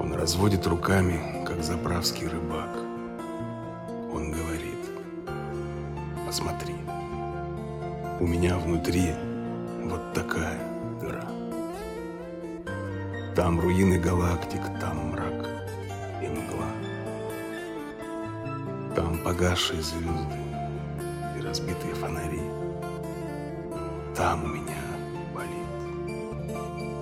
Он разводит руками, как заправский рыбак. Он говорит: посмотри, у меня внутри вот такая дыра. Там руины галактик, там мрак и мгла. Там погасшие звезды и разбитые фонари. Там у меня болит.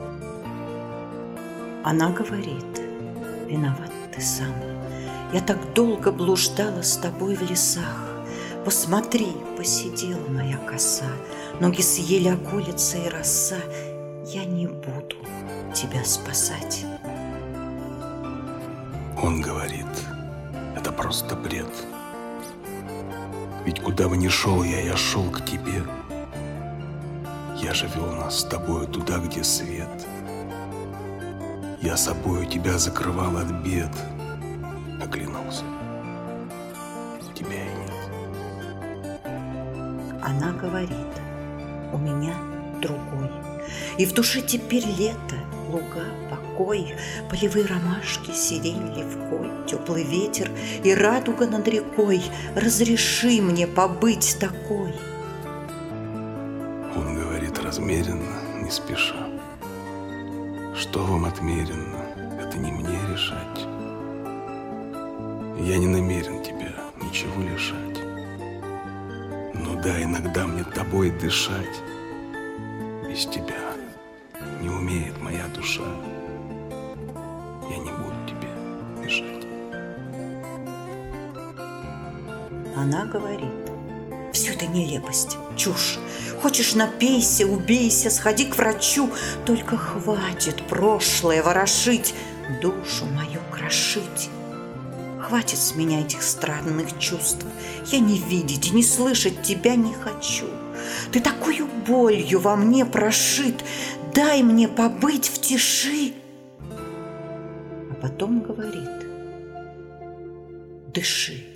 Она говорит: виноват ты сам. Я так долго блуждала с тобой в лесах. Посмотри, посидела моя коса, ноги съели околица и роса. Я не буду тебя спасать. Он говорит: это просто бред. Ведь куда бы ни шел я шел к тебе. Я же вел нас с тобою туда, где свет. Я собою тебя закрывал от бед. Оглянулся, тебя и нет. Она говорит: у меня другой. И в душе теперь лето, луга, покой, полевые ромашки, сирень, левкой, теплый ветер и радуга над рекой. Разреши мне побыть такой. Он говорит размеренно, не спеша: что вам отмерено, это не мне решать. Я не намерен тебя ничего лишать. Но да, иногда мне тобой дышать. Без тебя не умеет моя душа. Я не буду тебе мешать. Она говорит: все это нелепость, чушь. Хочешь, напейся, убейся, сходи к врачу. Только хватит прошлое ворошить, душу мою крошить. Хватит с меня этих странных чувств. Я не видеть и не слышать тебя не хочу. Ты такую болью во мне прошит. Дай мне побыть в тиши. А потом говорит: дыши.